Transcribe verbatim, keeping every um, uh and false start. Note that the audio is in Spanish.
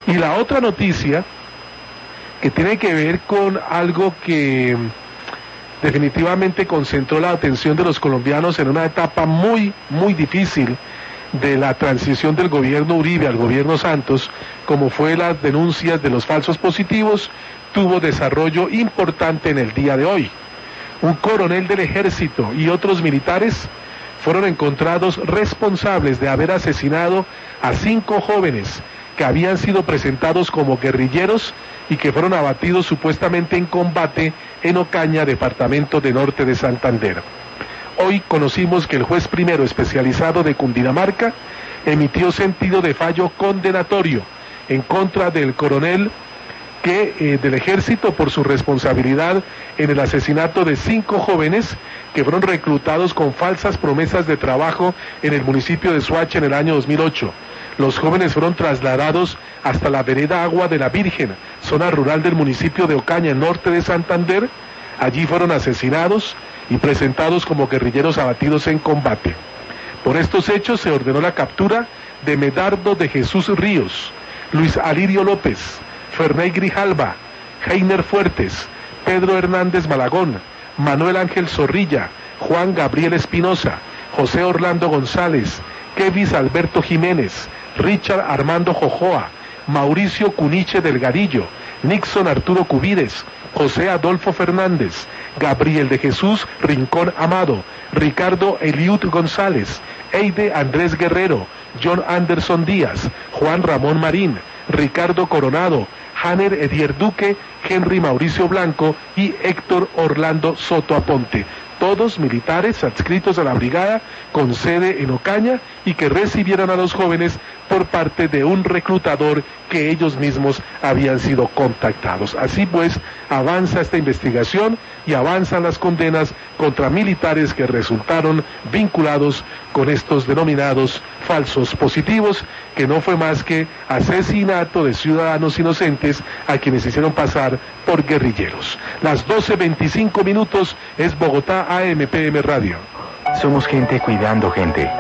Y la otra noticia, que tiene que ver con algo que definitivamente concentró la atención de los colombianos en una etapa muy, muy difícil de la transición del gobierno Uribe al gobierno Santos, como fue las denuncias de los falsos positivos, tuvo desarrollo importante en el día de hoy. Un coronel del ejército y otros militares fueron encontrados responsables de haber asesinado a cinco jóvenes que habían sido presentados como guerrilleros y que fueron abatidos supuestamente en combate en Ocaña, departamento de Norte de Santander. Hoy conocimos que el juez primero especializado de Cundinamarca emitió sentido de fallo condenatorio en contra del coronel que eh, del ejército por su responsabilidad en el asesinato de cinco jóvenes que fueron reclutados con falsas promesas de trabajo en el municipio de Soacha en el año dos mil ocho. Los jóvenes fueron trasladados hasta la vereda Agua de la Virgen, zona rural del municipio de Ocaña, en Norte de Santander. Allí fueron asesinados y presentados como guerrilleros abatidos en combate. Por estos hechos se ordenó la captura de Medardo de Jesús Ríos, Luis Alirio López, Ferney Grijalva, Heiner Fuertes, Pedro Hernández Malagón, Manuel Ángel Zorrilla, Juan Gabriel Espinosa, José Orlando González, Kevis Alberto Jiménez, Richard Armando Jojoa, Mauricio Cuniche Delgadillo, Nixon Arturo Cubides, José Adolfo Fernández, Gabriel de Jesús Rincón Amado, Ricardo Eliud González, Eide Andrés Guerrero, John Anderson Díaz, Juan Ramón Marín, Ricardo Coronado, Hanner Edier Duque, Henry Mauricio Blanco y Héctor Orlando Soto Aponte. Todos militares adscritos a la brigada con sede en Ocaña y que recibieron a los jóvenes por parte de un reclutador que ellos mismos habían sido contactados. Así pues, avanza esta investigación y avanzan las condenas contra militares que resultaron vinculados con estos denominados falsos positivos, que no fue más que asesinato de ciudadanos inocentes a quienes hicieron pasar por guerrilleros. Las doce veinticinco minutos es Bogotá A M P M Radio. Somos gente cuidando gente.